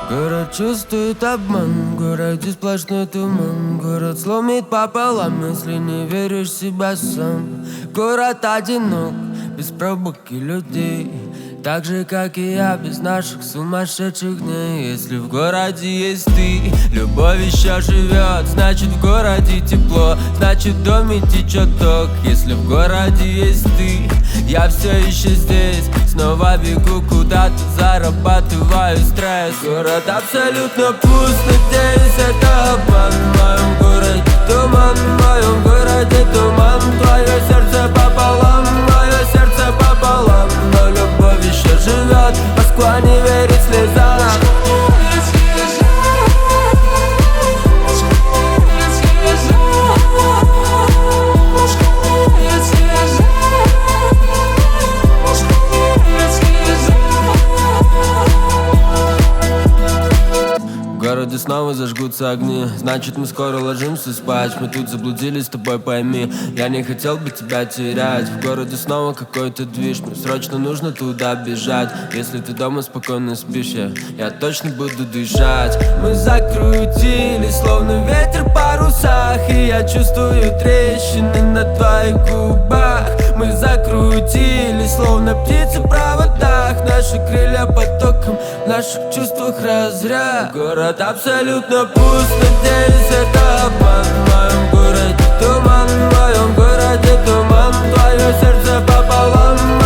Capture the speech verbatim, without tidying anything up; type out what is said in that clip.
Город чувствует обман, в городе сплошной туман. Город сломит пополам, если не веришь в себя сам. Город одинок, без пробок и людей, так же, как и я, без наших сумасшедших дней. Если в городе есть ты, любовь еще живет. Значит, в городе тепло, значит, в доме течет ток. Если в городе есть ты, я все еще здесь. Снова бегу куда-то, зарабатываю стресс. Город абсолютно пуст, надеюсь, это обман. В моем городе туман, в моем городе туман. Твое сердце пополам, мое сердце пополам. Но любовь еще живет, Москва не верит слезам. В городе снова зажгутся огни, значит, мы скоро ложимся спать. Мы тут заблудились, с тобой пойми, я не хотел бы тебя терять. В городе снова какой-то движ, мне срочно нужно туда бежать. Если ты дома спокойно спишь, я, я точно буду дышать. Мы закрутились, словно ветер в парусах, и я чувствую трещины на твоих губах. Мы закрутились, словно птицы в проводах, наши крылья потоком, в наших чувствах разряд. Город абсолютно пуст, надеюсь, это обман. В моем городе туман, в моем городе туман. Твое сердце пополам,